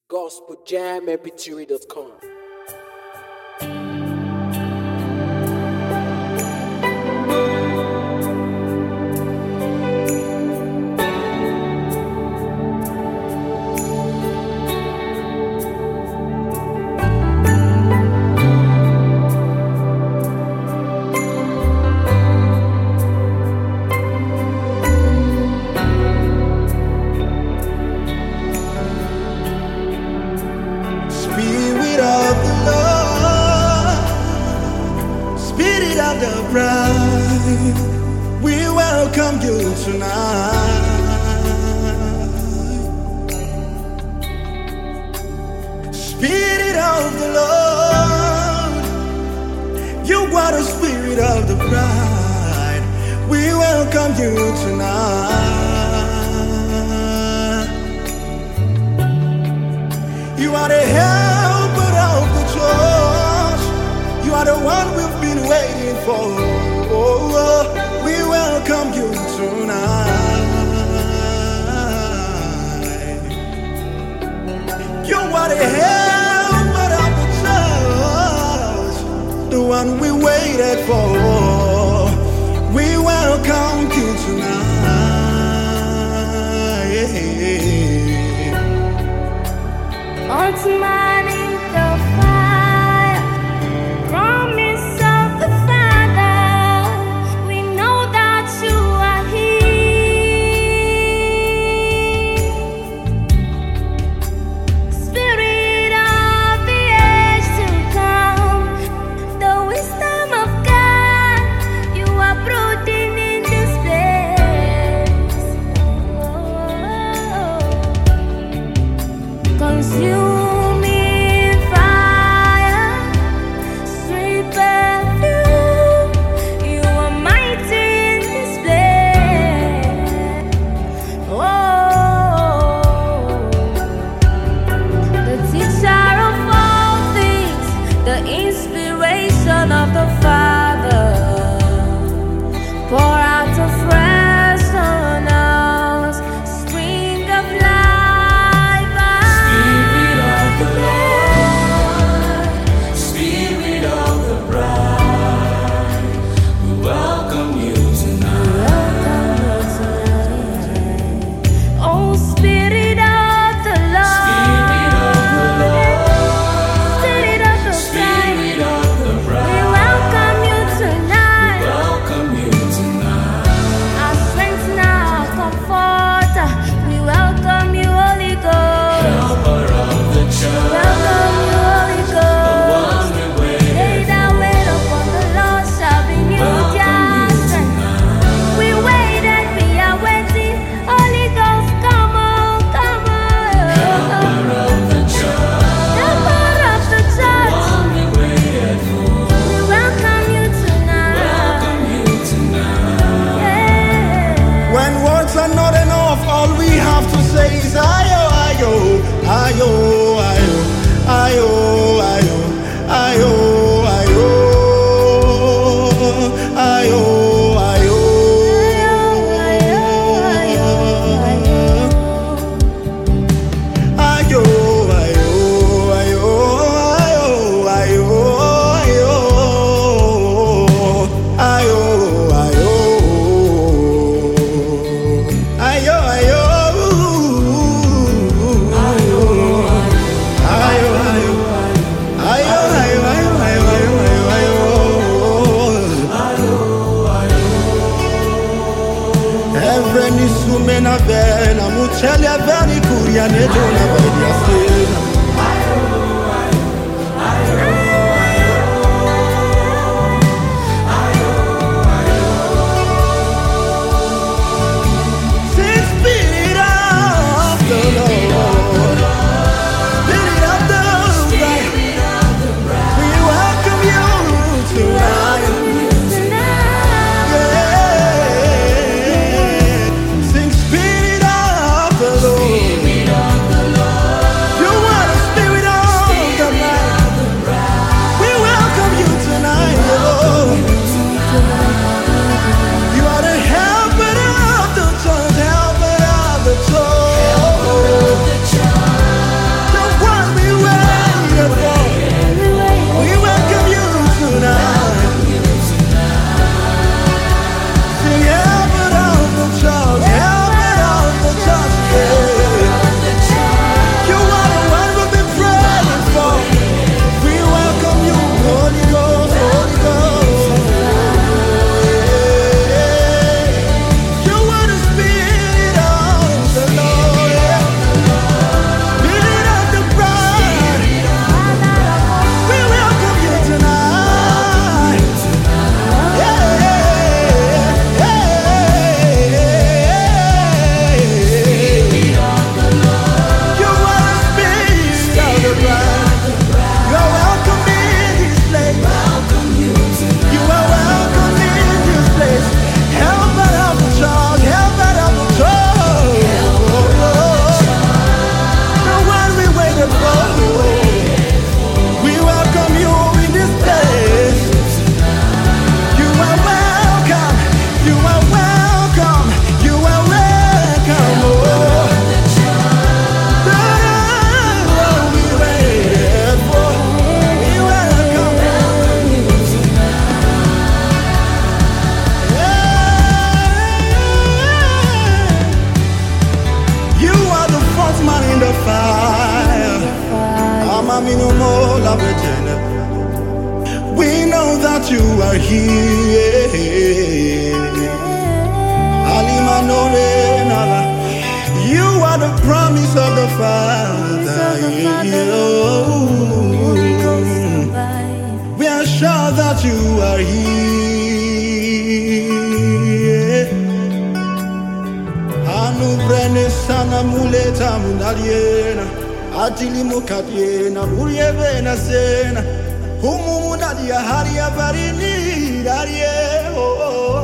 gospeljammpg.com. Spirit of the Lord, Spirit of the bride, we welcome you tonight. Spirit of the Lord, you are the Spirit of the bride, we welcome you tonight. You are the helper of the church. You are the one we've been waiting for. Oh, we welcome you tonight. You are the helper of the church, the one we waited for. We welcome you tonight. Once man in the fire, promise of the Father, we know that you are here. Spirit of the age to come, the wisdom of God, you are brooding in this place. Consuming fire, sweet perfume, you are mighty in this place. Oh, the teacher of all things, the inspiration of the Father, pour out afresh on us, spring of life. Ayo, ayo, no more la betene. We know that you are here. You are the promise of the Father. We are sure that you are here. Anu brene sana muleta munaliena. Atili mukatiena murievena sena. Humu munadia haria barini darie.